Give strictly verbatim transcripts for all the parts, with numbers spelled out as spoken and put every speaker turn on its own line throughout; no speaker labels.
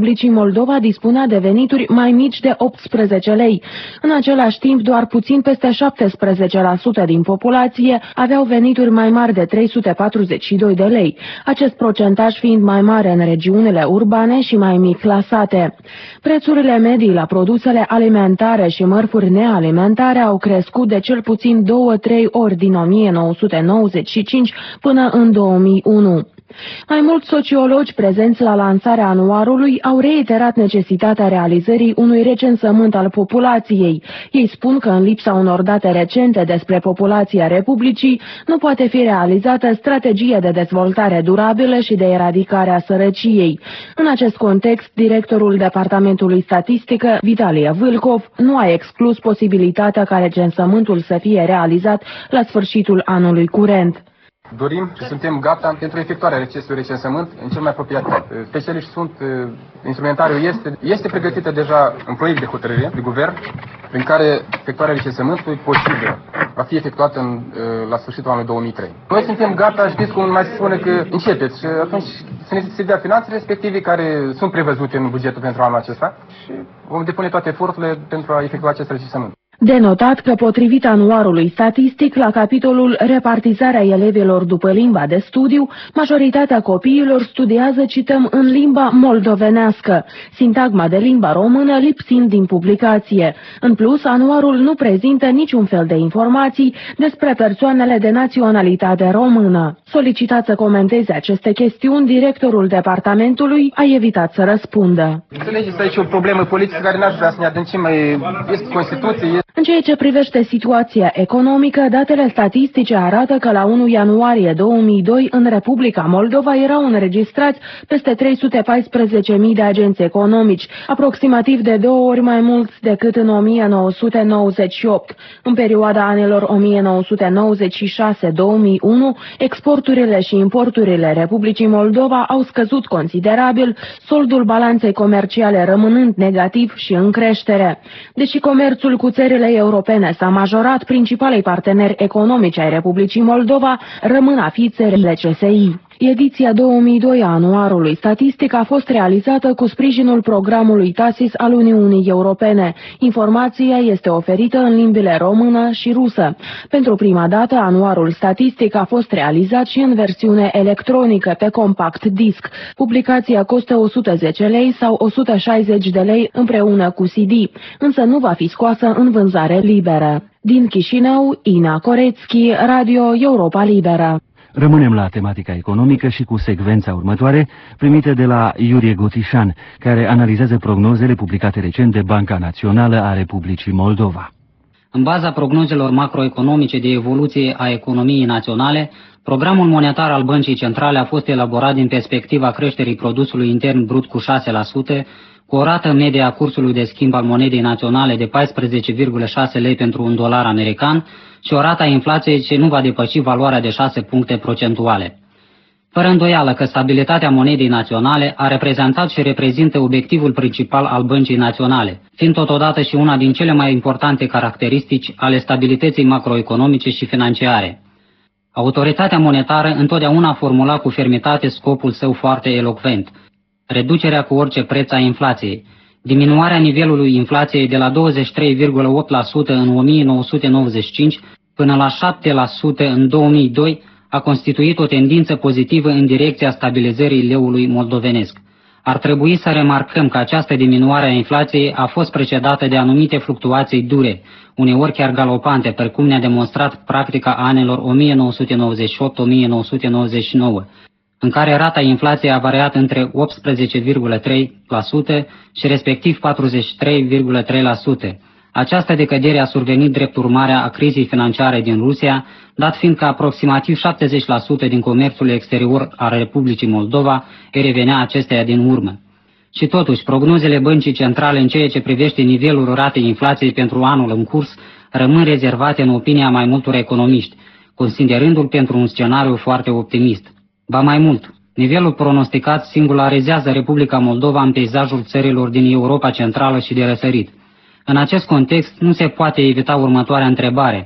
Republicii Moldova dispunea de venituri mai mici de optsprezece lei. În același timp, doar puțin peste șaptesprezece la sută din populație aveau venituri mai mari de trei sute patruzeci și doi de lei, acest procentaj fiind mai mare în regiunile urbane și mai mic clasate. Prețurile medii la produsele alimentare și mărfuri nealimentare au crescut de cel puțin două-trei ori din o mie nouă sute nouăzeci și cinci până în două mii unu. Mai mulți sociologi prezenți la lansarea anuarului au reiterat necesitatea realizării unui recensământ al populației. Ei spun că în lipsa unor date recente despre populația Republicii nu poate fi realizată strategie de dezvoltare durabilă și de eradicare a sărăciei. În acest context, directorul Departamentului Statistică, Vitalie Vâlcov, nu a exclus posibilitatea ca recensământul să fie realizat la sfârșitul anului curent.
Dorim și suntem gata pentru efectuarea acestui recensământ în cel mai apropiat timp. Specialiști sunt, instrumentariul este, este pregătită deja un proiect de hotărâre de guvern prin care efectuarea recensământului posibil va fi efectuată în, la sfârșitul anului două mii trei. Noi suntem gata, știți cum mai se spune că începeți și atunci să ne se dea finanțele respective care sunt prevăzute în bugetul pentru anul acesta și vom depune toate eforturile pentru a efectua acest recensământ.
De notat că, potrivit anuarului statistic, la capitolul repartizarea elevilor după limba de studiu, majoritatea copiilor studiază, cităm, în limba moldovenească, sintagma de limba română lipsind din publicație. În plus, anuarul nu prezintă niciun fel de informații despre persoanele de naționalitate română. Solicitat să comenteze aceste chestiuni, directorul departamentului a evitat să răspundă.
Înțelegeți, aici o problemă politică care n-aș vrea să ne adâncim, este Constituție.
În ceea ce privește situația economică, datele statistice arată că la unu ianuarie două mii doi în Republica Moldova erau înregistrați peste trei sute paisprezece mii de agenți economici, aproximativ de două ori mai mulți decât în o mie nouă sute nouăzeci și opt. În perioada anilor o mie nouă sute nouăzeci și șase - două mii unu, exporturile și importurile Republicii Moldova au scăzut considerabil, soldul balanței comerciale rămânând negativ și în creștere. Deși comerțul cu țările europene s-a majorat, principalei parteneri economici ai Republicii Moldova rămân a fi țările C S I. Ediția două mii doi a anuarului statistic a fost realizată cu sprijinul programului TASIS al Uniunii Europene. Informația este oferită în limbile română și rusă. Pentru prima dată, anuarul statistic a fost realizat și în versiune electronică pe compact disc. Publicația costă o sută zece lei sau o sută șaizeci de lei împreună cu C D, însă nu va fi scoasă în vânzare liberă. Din Chișinău, Ina Corețchi, Radio Europa Liberă.
Rămânem la tematica economică și cu secvența următoare, primită de la Iurie Gotișan, care analizează prognozele publicate recent de Banca Națională a Republicii Moldova.
În baza prognozelor macroeconomice de evoluție a economiei naționale, programul monetar al Băncii Centrale a fost elaborat din perspectiva creșterii produsului intern brut cu șase la sută, cu o rată medie a cursului de schimb al monedei naționale de paisprezece virgulă șase lei pentru un dolar american și o rată a inflației ce nu va depăși valoarea de șase puncte procentuale. Fără îndoială că stabilitatea monedei naționale a reprezentat și reprezintă obiectivul principal al Băncii Naționale, fiind totodată și una din cele mai importante caracteristici ale stabilității macroeconomice și financiare. Autoritatea monetară întotdeauna a formulat cu fermitate scopul său foarte elocvent: reducerea cu orice preț a inflației. Diminuarea nivelului inflației de la douăzeci și trei virgulă opt la sută în o mie nouă sute nouăzeci și cinci până la șapte la sută în două mii doi a constituit o tendință pozitivă în direcția stabilizării leului moldovenesc. Ar trebui să remarcăm că această diminuare a inflației a fost precedată de anumite fluctuații dure, uneori chiar galopante, precum ne-a demonstrat practica anilor o mie nouă sute nouăzeci și opt - o mie nouă sute nouăzeci și nouă. În care rata inflației a variat între optsprezece virgulă trei la sută și respectiv patruzeci și trei virgulă trei la sută. Această decădere a survenit drept urmare a crizei financiare din Rusia, dat fiind că aproximativ șaptezeci la sută din comerțul exterior al Republicii Moldova îi revenea acesteia din urmă. Și totuși, prognozele Băncii Centrale în ceea ce privește nivelul ratei inflației pentru anul în curs rămân rezervate în opinia mai multor economiști, considerându-l pentru un scenariu foarte optimist. Ba mai mult, nivelul pronosticat singularizează Republica Moldova în peisajul țărilor din Europa Centrală și de răsărit. În acest context, nu se poate evita următoarea întrebare: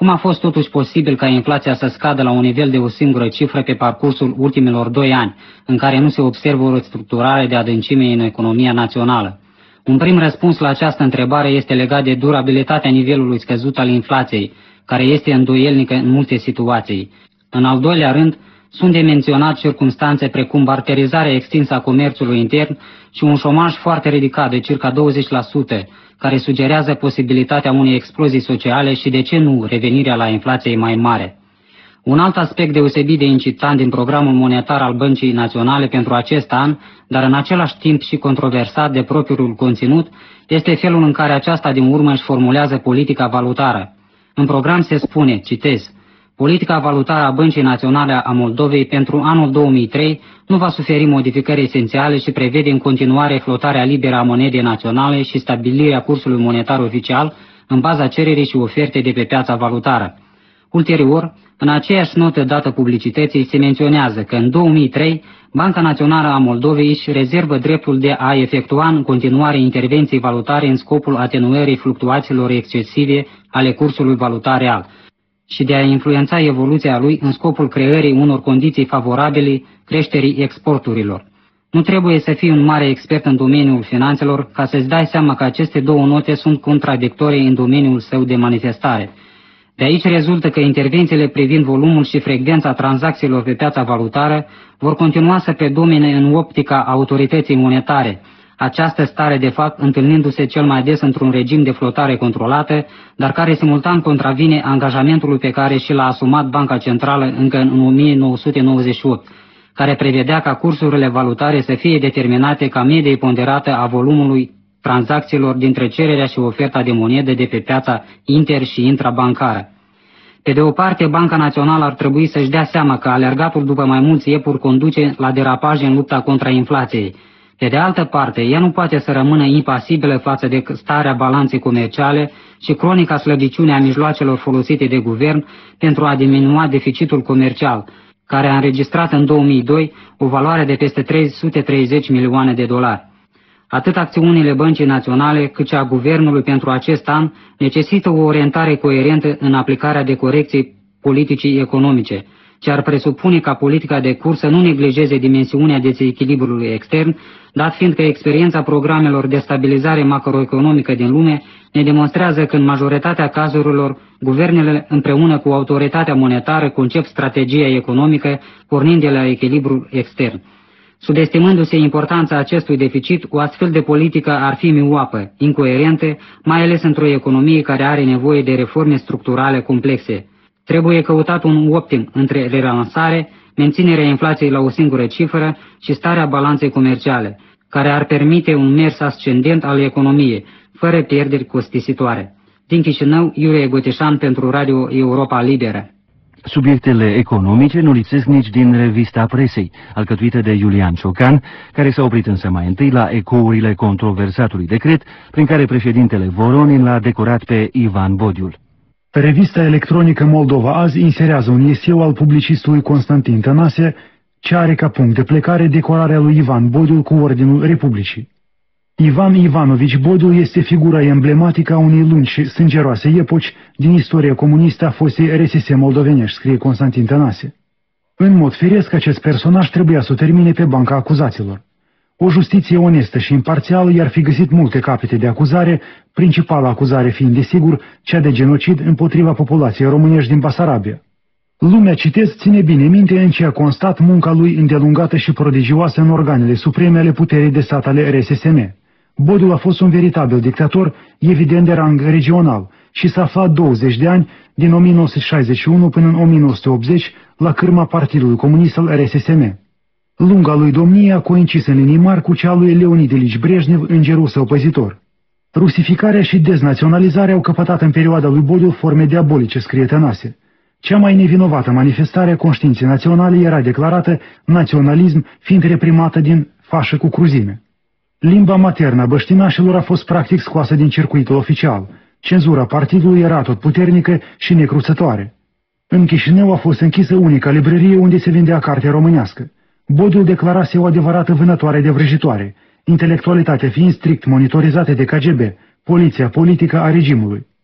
Cum a fost totuși posibil ca inflația să scadă la un nivel de o singură cifră pe parcursul ultimilor doi ani, în care nu se observă o restructurare de adâncime în economia națională? Un prim răspuns la această întrebare este legat de durabilitatea nivelului scăzut al inflației, care este îndoielnică în multe situații. În al doilea rând, sunt de menționat circumstanțe precum barterizarea extinsă a comerțului intern și un șomaj foarte ridicat de circa douăzeci la sută, care sugerează posibilitatea unei explozii sociale și, de ce nu, revenirea la inflație mai mare. Un alt aspect deosebit de incitant din programul monetar al Băncii Naționale pentru acest an, dar în același timp și controversat de propriul conținut, este felul în care aceasta din urmă își formulează politica valutară. În program se spune, citez, politica valutară a Băncii Naționale a Moldovei pentru anul două mii trei nu va suferi modificări esențiale și prevede în continuare flotarea liberă a monedei naționale și stabilirea cursului monetar oficial în baza cererii și ofertei de pe piața valutară. Ulterior, în aceeași notă dată publicității se menționează că în două mii trei Banca Națională a Moldovei își rezervă dreptul de a efectua în continuare intervenții valutare în scopul atenuării fluctuațiilor excesive ale cursului valutar real și de a influența evoluția lui în scopul creării unor condiții favorabile creșterii exporturilor. Nu trebuie să fii un mare expert în domeniul finanțelor ca să-ți dai seama că aceste două note sunt contradictorii în domeniul său de manifestare. De aici rezultă că intervențiile privind volumul și frecvența tranzacțiilor pe piața valutară vor continua să predomine în optica autorității monetare, această stare de fapt întâlnindu-se cel mai des într-un regim de flotare controlată, dar care simultan contravine angajamentului pe care și l-a asumat Banca Centrală încă în o mie nouă sute nouăzeci și opt, care prevedea ca cursurile valutare să fie determinate ca medie ponderată a volumului tranzacțiilor dintre cererea și oferta de monede de pe piața inter- și intrabancară. Pe de o parte, Banca Națională ar trebui să-și dea seama că alergatul după mai mulți iepuri conduce la derapaje în lupta contra inflației. Pe de altă parte, ea nu poate să rămână impasibilă față de starea balanței comerciale și cronica slăbiciune a mijloacelor folosite de guvern pentru a diminua deficitul comercial, care a înregistrat în două mii doi o valoare de peste trei sute treizeci milioane de dolari. Atât acțiunile Băncii Naționale cât și a Guvernului pentru acest an necesită o orientare coerentă în aplicarea de corecții politicii economice, ce ar presupune ca politica de curs să nu neglijeze dimensiunea dezechilibrului extern, dat fiind că experiența programelor de stabilizare macroeconomică din lume ne demonstrează că în majoritatea cazurilor, guvernele împreună cu autoritatea monetară concep strategia economică pornind de la echilibrul extern. Subestimându-se importanța acestui deficit, o astfel de politică ar fi mioapă, incoerentă, mai ales într-o economie care are nevoie de reforme structurale complexe. Trebuie căutat un optim între relansare, menținerea inflației la o singură cifră și starea balanței comerciale, care ar permite un mers ascendent al economiei, fără pierderi costisitoare. Din Chișinău, Iurie Gotișan pentru Radio Europa Liberă.
Subiectele economice nu lipsesc nici din revista presei, alcătuită de Iulian Ciocan, care s-a oprit însă mai întâi la ecourile controversatului decret, prin care președintele Voronin l-a decorat pe Ivan Bodiul.
Revista electronică Moldova Azi inserează un eseu al publicistului Constantin Tănase, ce are ca punct de plecare decorarea lui Ivan Bodiul cu Ordinul Republicii. Ivan Ivanovici Bodiul este figura emblematică a unei lungi și sângeroase epoci din istoria comunistă a fostei R S S moldovenești, scrie Constantin Tănase. În mod firesc, acest personaj trebuia să o termine pe banca acuzaților. O justiție onestă și imparțială i-ar fi găsit multe capete de acuzare, principala acuzare fiind, desigur, cea de genocid împotriva populației românești din Basarabia. Lumea, citesc, ține bine minte în ce a constat munca lui îndelungată și prodigioasă în organele supreme ale puterii de stat ale R S S M. Bodiul a fost un veritabil dictator, evident de rang regional, și s-a aflat douăzeci de ani, din o mie nouă sute șaizeci și unu până în o mie nouă sute optzeci, la cârma Partidului Comunist al R S S M. Lunga lui domnie a coincis în linii mari cu cea lui Leonid Ilici Brejnev, îngerul său păzitor. Rusificarea și deznaționalizarea au căpătat în perioada lui Bodiul forme diabolice, scrie Tănase. Cea mai nevinovată manifestare a conștiinței naționale era declarată naționalism, fiind reprimată din fașă cu cruzime. Limba maternă a băștinașilor a fost practic scoasă din circuitul oficial. Cenzura partidului era tot puternică și necruțătoare. În Chișinău a fost închisă unica librărie unde se vendea cartea românească. Bodiul declarase o adevărată vânătoare de vrăjitoare, intelectualitatea fiind strict monitorizată de K G B, poliția politică a regimului.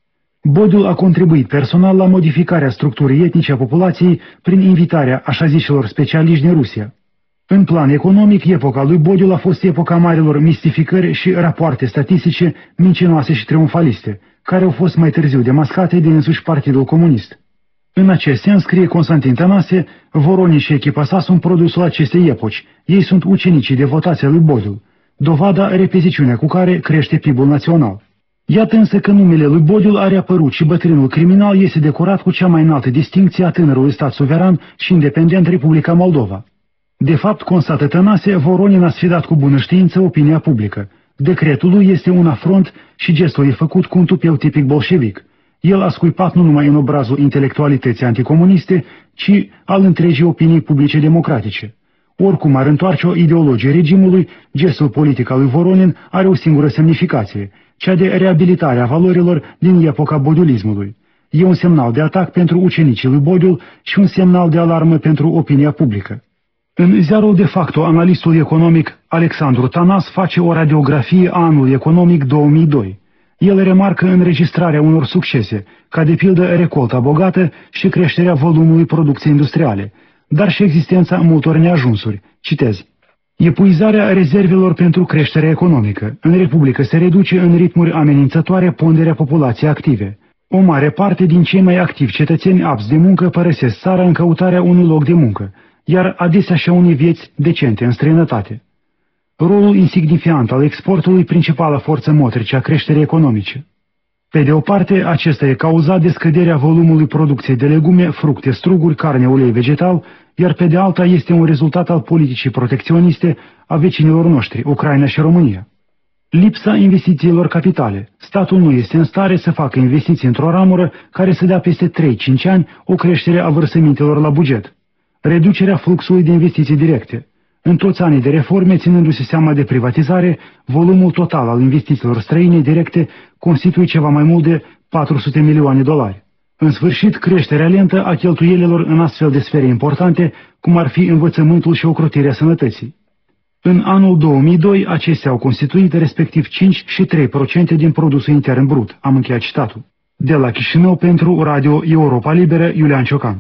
Bodiul a contribuit personal la modificarea structurii etnice a populației prin invitarea așa zișilor specialiști din Rusia. În plan economic, epoca lui Bodiul a fost epoca marilor mistificări și rapoarte statistice mincinoase și triumfaliste, care au fost mai târziu demascate de însuși Partidul Comunist. În acest sens, scrie Constantin Tănase, Voronin și echipa sa sunt produsul acestei epoci. Ei sunt ucenicii devotați ai lui Bodiul, dovada repeziciunea cu care crește P I B-ul național. Iată însă că numele lui Bodiul a reapărut și bătrânul criminal este decorat cu cea mai înaltă distincție a tânărului stat suveran și independent Republica Moldova. De fapt, constată Tănase, Voronin a sfidat cu bună știință opinia publică. Decretul lui este un afront și gestul e făcut cu un tupeu tipic bolșevic. El a scuipat nu numai în obrazul intelectualității anticomuniste, ci al întregii opinii publice democratice. Oricum ar întoarce o ideologie regimului, gestul politic al lui Voronin are o singură semnificație, cea de reabilitare a valorilor din epoca bodiulismului. E un semnal de atac pentru ucenicii lui Bodiul și un semnal de alarmă pentru opinia publică. În ziarul de facto, analistul economic Alexandru Tanas face o radiografie a anului economic două mii doi. El remarcă înregistrarea unor succese, ca de pildă recolta bogată și creșterea volumului producției industriale, dar și existența multor neajunsuri. Citez. Epuizarea rezervelor pentru creșterea economică. În Republică se reduce în ritmuri amenințătoare ponderea populației active. O mare parte din cei mai activi cetățeni apți de muncă părăsesc țara în căutarea unui loc de muncă, iar adesea și-a unei vieți decente în străinătate. Rolul insignifiant al exportului, principală forță motrice a creșterii economice. Pe de o parte, acesta e cauzat de scăderea volumului producției de legume, fructe, struguri, carne, ulei vegetal, iar pe de alta este un rezultat al politicii protecționiste a vecinilor noștri, Ucraina și România. Lipsa investițiilor capitale. Statul nu este în stare să facă investiții într-o ramură care să dea peste trei-cinci ani o creștere a vărsămintelor la buget. Reducerea fluxului de investiții directe. În toți anii de reforme, ținându-se seama de privatizare, volumul total al investițiilor străine directe constituie ceva mai mult de patru sute milioane de dolari. În sfârșit, creșterea lentă a cheltuielilor în astfel de sfere importante, cum ar fi învățământul și ocrotirea sănătății. În anul două mii doi, acestea au constituit respectiv cinci și trei la sută din produsul intern brut. Am încheiat citatul. De la Chișinău pentru Radio Europa Liberă, Iulian Ciocan.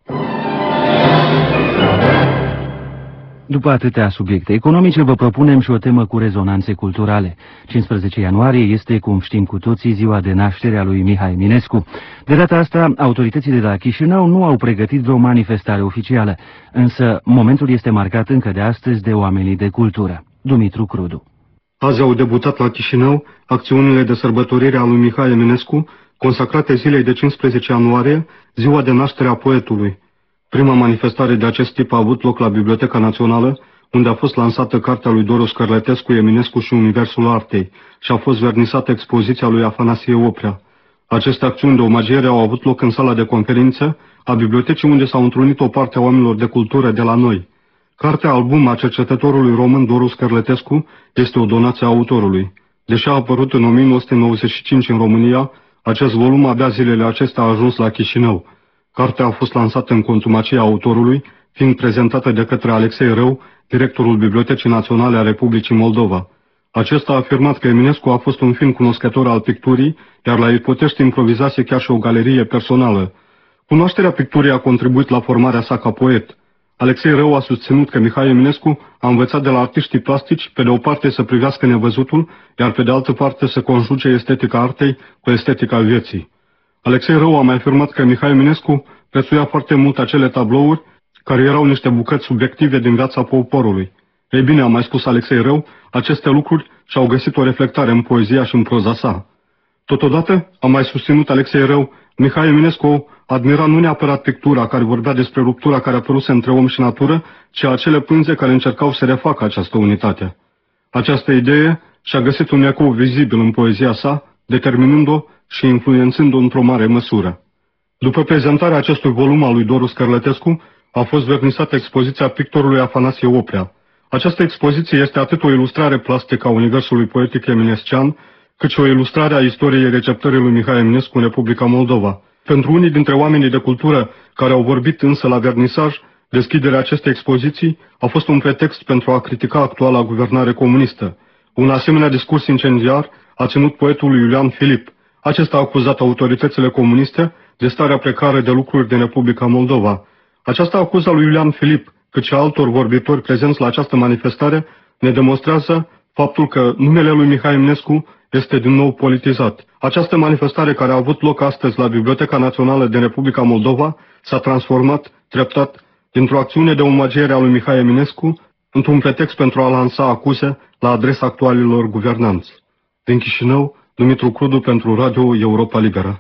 După atâtea subiecte economice, vă propunem și o temă cu rezonanțe culturale. cincisprezece ianuarie este, cum știm cu toții, ziua de naștere a lui Mihai Eminescu. De data asta, autoritățile de la Chișinău nu au pregătit vreo manifestare oficială, însă momentul este marcat încă de astăzi de oamenii de cultură. Dumitru Crudu.
Azi au debutat la Chișinău acțiunile de sărbătorire a lui Mihai Eminescu, consacrate zilei de cincisprezece ianuarie, ziua de naștere a poetului. Prima manifestare de acest tip a avut loc la Biblioteca Națională, unde a fost lansată cartea lui Doru Scărlătescu, Eminescu și Universul Artei, și a fost vernisată expoziția lui Afanasie Oprea. Aceste acțiuni de omagiere au avut loc în sala de conferințe a bibliotecii, unde s-au întrunit o parte a oamenilor de cultură de la noi. Cartea album a cercetătorului român Doru Scărlătescu este o donație a autorului. Deși a apărut în o mie nouă sute nouăzeci și cinci în România, acest volum abia zilele acestea a ajuns la Chișinău. Cartea a fost lansată în contumacia autorului, fiind prezentată de către Alexei Rău, directorul Bibliotecii Naționale a Republicii Moldova. Acesta a afirmat că Eminescu a fost un film cunoscător al picturii, iar la Ipotești improvizase chiar și o galerie personală. Cunoașterea picturii a contribuit la formarea sa ca poet. Alexei Rău a susținut că Mihai Eminescu a învățat de la artiștii plastici, pe de o parte să privească nevăzutul, iar pe de altă parte să conjuge estetica artei cu estetica vieții. Alexei Rău a mai afirmat că Mihai Eminescu prețuia foarte mult acele tablouri care erau niște bucăți subiective din viața poporului. Ei bine, a mai spus Alexei Rău, aceste lucruri și-au găsit o reflectare în poezia și în proza sa. Totodată, a mai susținut Alexei Rău, Mihai Eminescu admira nu neapărat pictura care vorbea despre ruptura care apăruse între om și natură, ci acele pânze care încercau să refacă această unitate. Această idee și-a găsit un ecou vizibil în poezia sa, determinând-o și influențând-o într-o mare măsură. După prezentarea acestui volum al lui Doru Scărlătescu, a fost vernisată expoziția pictorului Afanasie Oprea. Această expoziție este atât o ilustrare plastică a universului poetic eminescian, cât și o ilustrare a istoriei receptării lui Mihai Eminescu în Republica Moldova. Pentru unii dintre oamenii de cultură care au vorbit însă la vernisaj, deschiderea acestei expoziții a fost un pretext pentru a critica actuala guvernare comunistă. Un asemenea discurs incendiar a ținut poetul Iulian Filip. Acesta a acuzat autoritățile comuniste de starea precară de lucruri din Republica Moldova. Această acuză a lui Iulian Filip, cât și a altor vorbitori prezenți la această manifestare, ne demonstrează faptul că numele lui Mihai Eminescu este din nou politizat. Această manifestare care a avut loc astăzi la Biblioteca Națională din Republica Moldova s-a transformat treptat dintr-o acțiune de omagiere a lui Mihai Eminescu într-un pretext pentru a lansa acuze la adresa actualilor guvernanți. Din Chișinău, Dumitru Crudu pentru Radio Europa Liberă.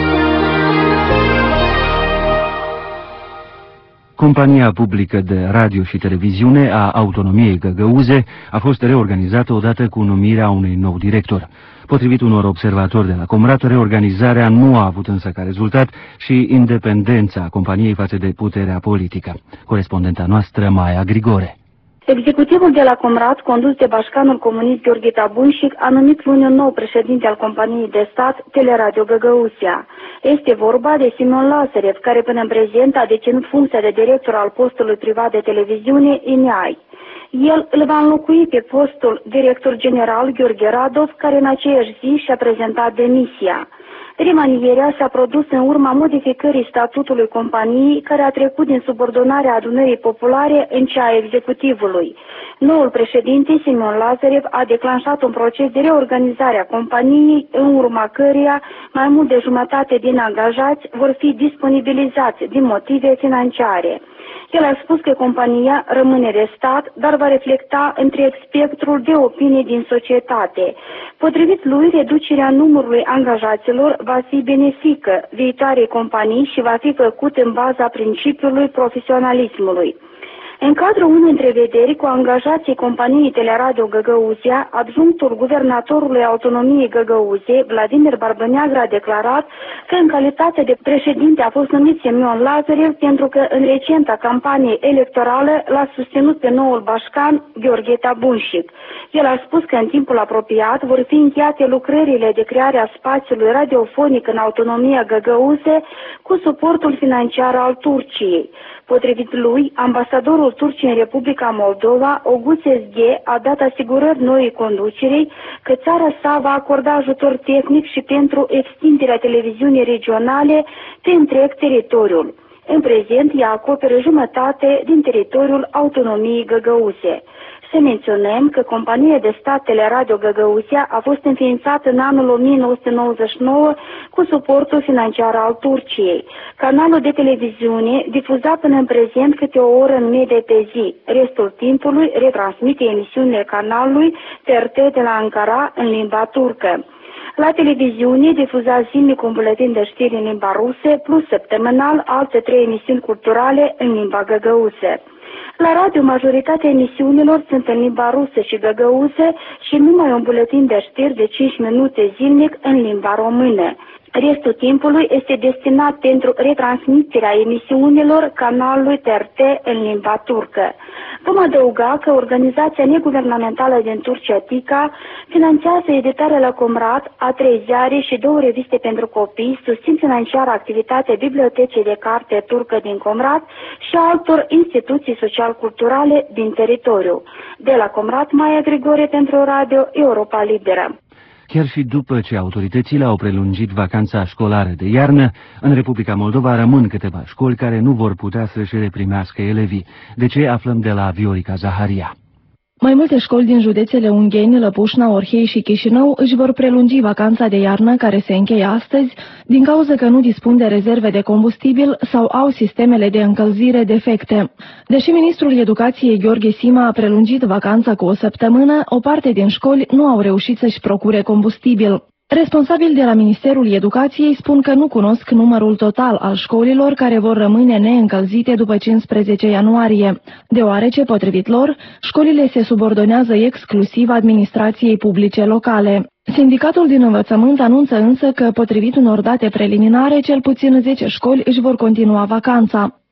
Compania publică de radio și televiziune a Autonomiei Găgăuze a fost reorganizată odată cu numirea unui nou director. Potrivit unor observatori de la Comrat, reorganizarea nu a avut însă ca rezultat și independența companiei față de puterea politică. Corespondenta noastră, Maia Grigore.
Executivul de la Comrat, condus de bașcanul comunist Gheorghe Tabunșic, a numit luni un nou președinte al companiei de stat, Teleradio Găgăuzia. Este vorba de Simeon Lazarev, care până în prezent a deținut funcția de director al postului privat de televiziune I N E A I. El îl va înlocui pe postul director general Gheorghe Radov, care în aceeași zi și-a prezentat demisia. Remanierea s-a produs în urma modificării statutului companiei, care a trecut din subordonarea adunării populare în cea a executivului. Noul președinte, Simeon Lazarev, a declanșat un proces de reorganizare a companiei, în urma căreia mai mult de jumătate din angajați vor fi disponibilizați din motive financiare. El a spus că compania rămâne de stat, dar va reflecta întreg spectrul de opinii din societate. Potrivit lui, reducerea numărului angajaților va fi benefică viitoarei companii și va fi făcut în baza principiului profesionalismului. În cadrul unei întrevederi cu angajații companiei Teleradio Găgăuzia, adjunctul guvernatorului Autonomiei Găgăuziei, Vladimir Barbăneagră, a declarat că în calitate de președinte a fost numit Simeon Lazarev pentru că în recenta campanie electorală l-a susținut pe noul bașcan Gheorghe Tabunșic. El a spus că în timpul apropiat vor fi încheiate lucrările de creare a spațiului radiofonic în Autonomia Găgăuze cu suportul financiar al Turciei. Potrivit lui, ambasadorul Turciei în Republica Moldova, Oguț Ezghe, a dat asigurări noii conducerei că țara sa va acorda ajutor tehnic și pentru extinderea televiziunii regionale pe întreg teritoriul. În prezent, ea acoperă jumătate din teritoriul Autonomiei Găgăuze. Să menționăm că compania de stat Teleradio Găgăuzia a fost înființată în anul o mie nouă sute nouăzeci și nouă cu suportul financiar al Turciei. Canalul de televiziune difuza până în prezent câte o oră în medie pe zi. Restul timpului retransmite emisiunile canalului T R T de la Ankara în limba turcă. La televiziune difuza zilnic un buletin de știri în limba rusă, plus săptămânal alte trei emisiuni culturale în limba găgăuză. La radio, majoritatea emisiunilor sunt în limba rusă și găgăuză și numai un buletin de știri de cinci minute zilnic în limba română. Restul timpului este destinat pentru retransmiterea emisiunilor canalului T R T în limba turcă. Vom adăuga că organizația neguvernamentală din Turcia, TICA, finanțează editarea la Comrat a trei ziare și două reviste pentru copii, susțin financiar activitatea Bibliotecii de Carte Turcă din Comrat și altor instituții social-culturale din teritoriu. De la Comrat, Maia Grigore pentru Radio Europa Liberă.
Chiar și după ce autoritățile au prelungit vacanța școlară de iarnă, în Republica Moldova rămân câteva școli care nu vor putea să-și reprimească elevii. De ce aflăm de la Viorica Zaharia?
Mai multe școli din județele Ungheni, Lăpușna, Orhei și Chișinău își vor prelungi vacanța de iarnă care se încheie astăzi din cauza că nu dispun de rezerve de combustibil sau au sistemele de încălzire defecte. Deși ministrul Educației Gheorghe Sima a prelungit vacanța cu o săptămână, o parte din școli nu au reușit să-și procure combustibil. Responsabili de la Ministerul Educației spun că nu cunosc numărul total al școlilor care vor rămâne neîncălzite după cincisprezece ianuarie, deoarece, potrivit lor, școlile se subordonează exclusiv administrației publice locale. Sindicatul din învățământ anunță însă că, potrivit unor date preliminare, cel puțin zece școli își vor continua vacanța.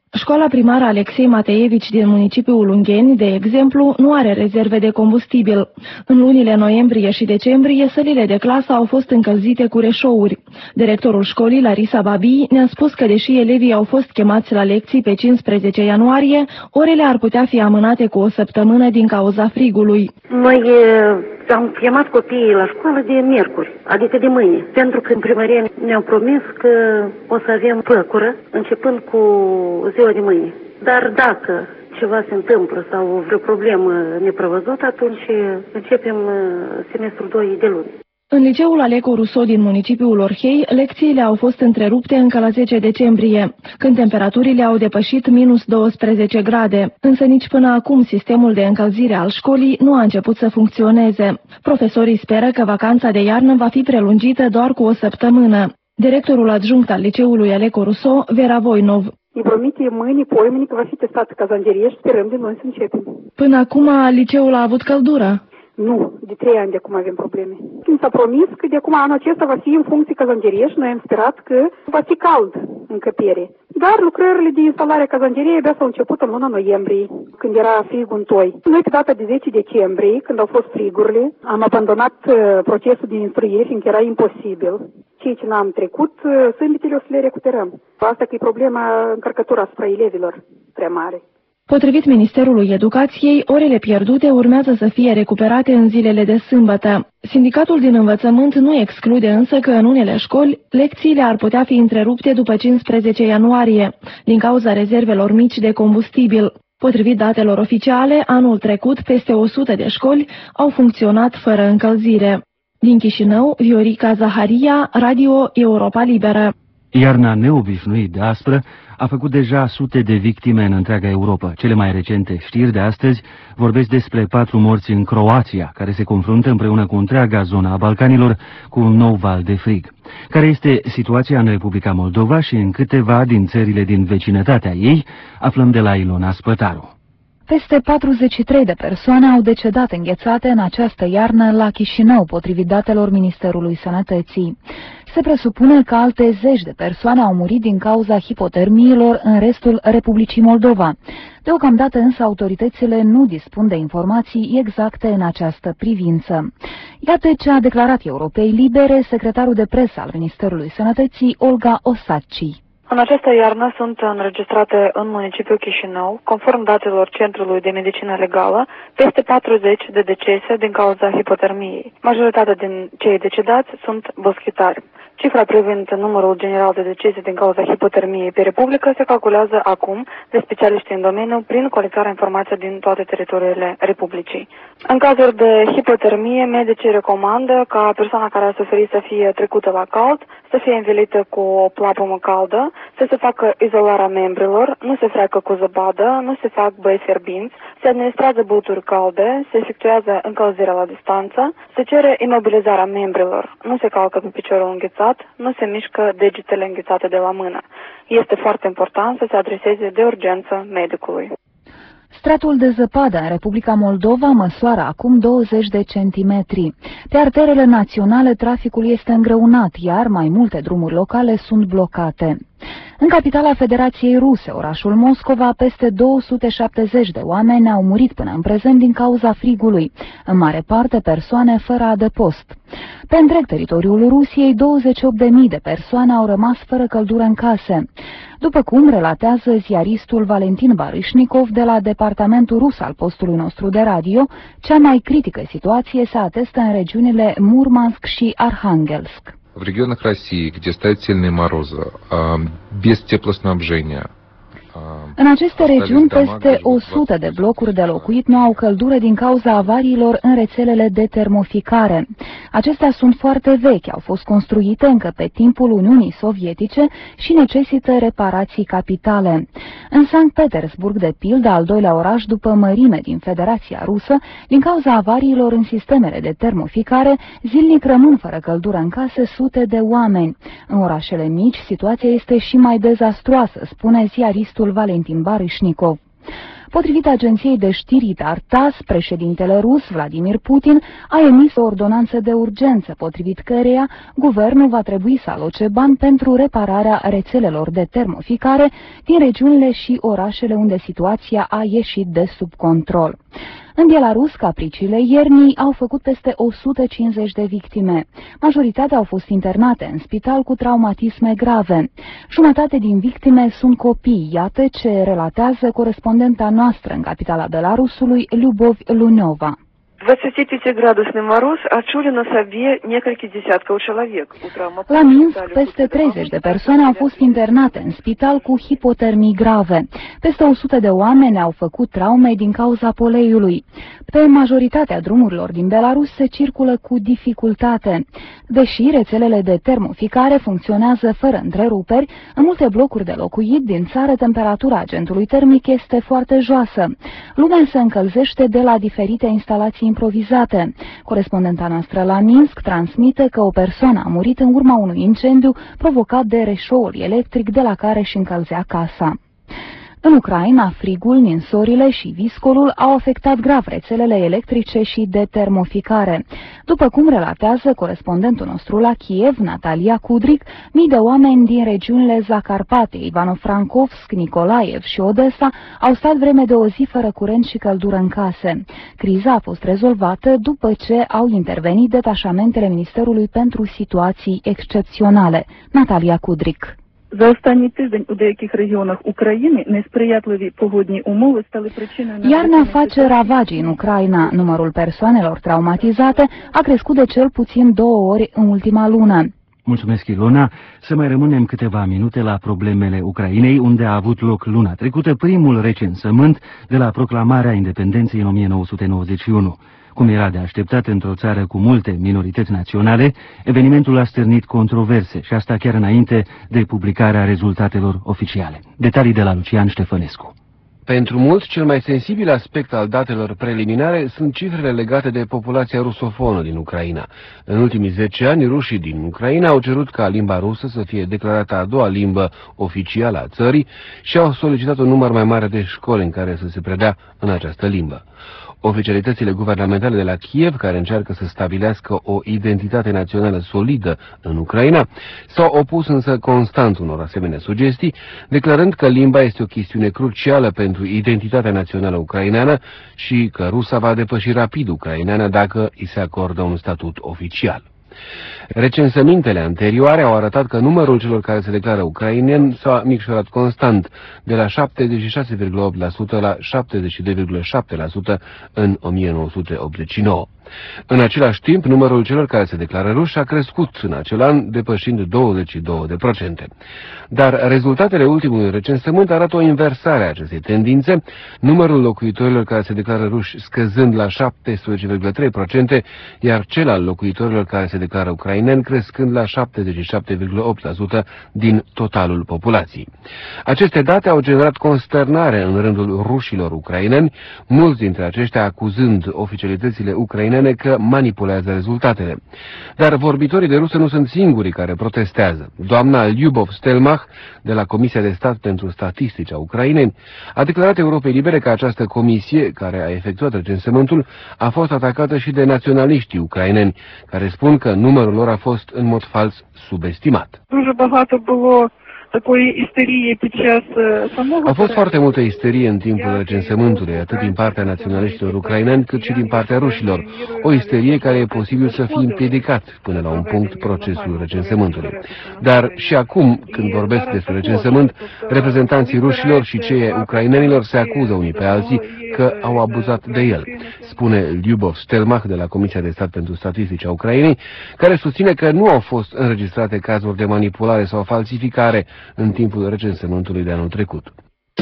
Școala primară Alexei Mateevici din municipiul Ungheni, de exemplu, nu are rezerve de combustibil. În lunile noiembrie și decembrie, sălile de clasă au fost încălzite cu reșouri. Directorul școlii, Larisa Babi, ne-a spus că deși elevii au fost chemați la lecții pe cincisprezece ianuarie, orele ar putea fi amânate cu o săptămână din cauza frigului.
Noi am chemat copiii la școală de miercuri, adică de mâine, pentru că în primărie ne-au promis că o să avem păcură, începând cu ziua de mâine. Dar dacă ceva se întâmplă sau vreo problemă neprevăzută, atunci începem semestrul doi de luni.
În liceul Aleco Rousseau din municipiul Orhei, lecțiile au fost întrerupte încă la zece decembrie, când temperaturile au depășit minus douăsprezece grade. Însă nici până acum sistemul de încălzire al școlii nu a început să funcționeze. Profesorii speră că vacanța de iarnă va fi prelungită doar cu o săptămână. Directorul adjunct al liceului Aleco Rousseau, Vera Voinov.
Ne promite mâine, poimâine că va fi testat cazangerie și sperăm de noi să începem.
Până acum liceul a avut căldură?
Nu, de trei ani de acum avem probleme. Mi s-a promis că de acum anul acesta va fi în funcție cazangerie și noi am sperat că va fi cald în încăpere. Dar lucrările de instalare a cazanteriei abia s-au început în luna noiembrie, când era frig în toi. Noi pe data de zece decembrie, când au fost frigurile, am abandonat procesul de instruire, fiindcă era imposibil. Ceea ce n-am trecut, sâmbetele o să le recuperăm. Asta că e problema încărcătura asupra elevilor prea mare.
Potrivit Ministerului Educației, orele pierdute urmează să fie recuperate în zilele de sâmbătă. Sindicatul din învățământ nu exclude însă că în unele școli lecțiile ar putea fi întrerupte după cincisprezece ianuarie, din cauza rezervelor mici de combustibil. Potrivit datelor oficiale, anul trecut peste o sută de școli au funcționat fără încălzire. Din Chișinău, Viorica Zaharia, Radio Europa Liberă.
Iarna neobișnuit de aspră a făcut deja sute de victime în întreaga Europa. Cele mai recente știri de astăzi vorbesc despre patru morți în Croația, care se confruntă împreună cu întreaga zona a Balcanilor cu un nou val de frig. Care este situația în Republica Moldova și în câteva din țările din vecinătatea ei, aflăm de la Ilona Spătaru.
Peste patruzeci și trei de persoane au decedat înghețate în această iarnă la Chișinău, potrivit datelor Ministerului Sănătății. Se presupune că alte zeci de persoane au murit din cauza hipotermiilor în restul Republicii Moldova. Deocamdată însă autoritățile nu dispun de informații exacte în această privință. Iată ce a declarat Europei Libere secretarul de presă al Ministerului Sănătății, Olga Osaci.
În această iarnă sunt înregistrate în municipiul Chișinău, conform datelor Centrului de Medicină Legală, peste patruzeci de decese din cauza hipotermiei. Majoritatea din cei decedați sunt boschitari. Cifra privind numărul general de decese din cauza hipotermiei pe Republică se calculează acum de specialiști în domeniu prin colectarea informației din toate teritoriile Republicii. În cazuri de hipotermie, medicii recomandă ca persoana care a suferit să fie trecută la cald, să fie învelită cu o plapumă caldă, să se facă izolarea membrilor, nu se freacă cu zăpadă, nu se fac băi fierbinți, se administrează băuturi calde, se efectuează încălzirea la distanță, se cere imobilizarea membrilor, nu se calcă pe piciorul înghețat, nu se mișcă degetele înghețate de la mână. Este foarte important să se adreseze de urgență medicului.
Stratul de zăpadă în Republica Moldova măsoară acum douăzeci de centimetri. Pe arterele naționale traficul este îngreunat, iar mai multe drumuri locale sunt blocate. În capitala Federației Ruse, orașul Moscova, peste două sute șaptezeci de oameni au murit până în prezent din cauza frigului, în mare parte persoane fără adăpost. Pe întreg teritoriul Rusiei, douăzeci și opt de mii de persoane au rămas fără căldură în case. După cum relatează ziaristul Valentin Baryshnikov de la departamentul rus al postului nostru de radio, cea mai critică situație se atestă în regiunile Murmansk și Arhangelsk.
В регионах России, где стоят сильные морозы, без теплоснабжения.
În aceste regiuni, peste o sută de blocuri de locuit nu au căldură din cauza avariilor în rețelele de termoficare. Acestea sunt foarte vechi, au fost construite încă pe timpul Uniunii Sovietice și necesită reparații capitale. În Sankt Petersburg, de pildă, al doilea oraș după mărime din Federația Rusă, din cauza avariilor în sistemele de termoficare, zilnic rămân fără căldură în case sute de oameni. În orașele mici, situația este și mai dezastruoasă, spune ziaristul Valentin Baryshnikov. Potrivit agenției de știri TASS, președintele rus Vladimir Putin a emis o ordonanță de urgență, potrivit căreia guvernul va trebui să aloce bani pentru repararea rețelelor de termoficare din regiunile și orașele unde situația a ieșit de sub control. În Belarus, capriciile iernii au făcut peste o sută cincizeci de victime. Majoritatea au fost internate în spital cu traumatisme grave. Jumătate din victime sunt copii, iată ce relatează corespondenta noastră în capitala Belarusului, Любовь Лунёва.
двадцатипятиградусный мороз отчули на себе несколько десятков человек.
La Minsk, peste treizeci de persoane au fost internate în spital cu hipotermii grave. Peste o sută de oameni au făcut traume din cauza poleiului. Pe majoritatea drumurilor din Belarus se circulă cu dificultate. Deși rețelele de termoficare funcționează fără întreruperi, în multe blocuri de locuit din țară temperatura agentului termic este foarte joasă. Lumea se încălzește de la diferite instalații improvizate. Corespondenta noastră la Minsk transmite că o persoană a murit în urma unui incendiu provocat de reșoul electric de la care își încălzea casa. În Ucraina, frigul, ninsorile și viscolul au afectat grav rețelele electrice și de termoficare. După cum relatează corespondentul nostru la Kiev, Natalia Kudric, mii de oameni din regiunile Zacarpate, Ivano-Frankivsk, Nicolaev și Odessa au stat vreme de o zi fără curent și căldură în case. Criza a fost rezolvată după ce au intervenit detașamentele Ministerului pentru Situații Excepționale. Natalia Kudric.
За останній тиждень у деяких регіонах України несприятливі погодні умови стали причиною...
Iarna face ravagii în Ucraina. Numărul persoanelor traumatizate a crescut de cel puțin două ori în ultima lună.
Mulțumesc, Ilona. Să mai rămânem câteva minute la problemele Ucrainei, unde a avut loc luna trecută primul recensământ de la proclamarea independenței în o mie nouă sute nouăzeci și unu. Cum era de așteptat într-o țară cu multe minorități naționale, evenimentul a stârnit controverse și asta chiar înainte de publicarea rezultatelor oficiale. Detalii de la Lucian Ștefănescu.
Pentru mulți, cel mai sensibil aspect al datelor preliminare sunt cifrele legate de populația rusofonă din Ucraina. În ultimii zece ani, rușii din Ucraina au cerut ca limba rusă să fie declarată a doua limbă oficială a țării și au solicitat un număr mai mare de școli în care să se predea în această limbă. Oficialitățile guvernamentale de la Kiev, care încearcă să stabilească o identitate națională solidă în Ucraina, s-au opus însă constant unor asemenea sugestii, declarând că limba este o chestiune crucială pentru identitatea națională ucraineană și că rusa va depăși rapid ucraineană dacă îi se acordă un statut oficial. Recensămintele anterioare au arătat că numărul celor care se declară ucraineni s-a micșorat constant, de la șaptezeci și șase virgulă opt la sută la șaptezeci și doi virgulă șapte la sută în o mie nouă sute optzeci și nouă. În același timp, numărul celor care se declară ruși a crescut în acel an, depășind douăzeci și două la sută. Dar rezultatele ultimului recensământ arată o inversare a acestei tendințe, numărul locuitorilor care se declară ruși scăzând la șaptesprezece virgulă trei la sută, iar cel al locuitorilor care se declară ucraineni crescând la șaptezeci și șapte virgulă opt la sută din totalul populației. Aceste date au generat consternare în rândul rușilor ucraineni, mulți dintre aceștia acuzând oficialitățile ucrainene că manipulează rezultatele. Dar vorbitorii de rusă nu sunt singurii care protestează. Doamna Lyubov Stelmach, de la Comisia de Stat pentru Statistici a Ucrainei, a declarat Europei Libere că această comisie, care a efectuat recensământul, a fost atacată și de naționaliștii ucraineni, care spun că numărul lor a fost în mod fals subestimat. A fost foarte multă isterie în timpul recensământului, atât din partea naționaliștilor ucraineni, cât și din partea rușilor. O isterie care e posibil să fie împiedicat până la un punct procesul recensământului. Dar și acum, când vorbesc despre recensământ, reprezentanții rușilor și cei ucrainenilor se acuză unii pe alții că au abuzat de el, spune Lyubov Stelmach de la Comisia de Stat pentru Statistici a Ucrainei, care susține că nu au fost înregistrate cazuri de manipulare sau falsificare în timpul recensământului de anul trecut.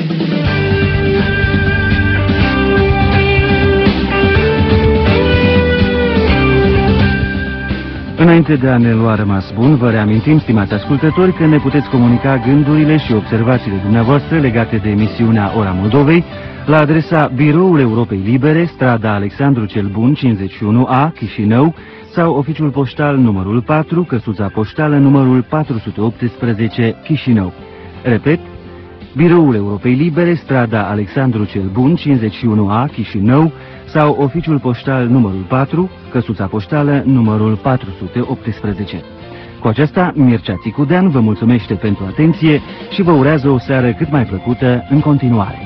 Înainte de a ne lua rămas bun, vă reamintim, stimați ascultători, că ne puteți comunica gândurile și observațiile dumneavoastră legate de emisiunea Ora Moldovei la adresa Biroul Europei Libere, strada Alexandru cel Bun, cincizeci și unu A, Chișinău, sau oficiul poștal numărul patru, căsuța poștală numărul patru sute optsprezece, Chișinău. Repet, Biroul Europei Libere, strada Alexandru cel Bun, cincizeci și unu A, Chișinău, sau oficiul poștal numărul patru, căsuța poștală numărul patru sute optsprezece. Cu aceasta, Mircea Țicudean vă mulțumește pentru atenție și vă urează o seară cât mai plăcută în continuare.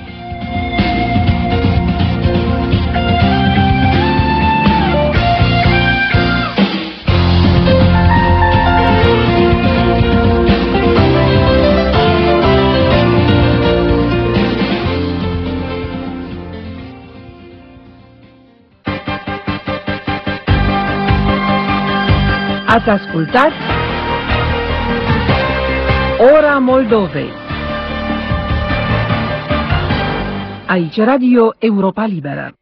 Ați ascultat Ora Moldovei. Aici Radio Europa Liberă.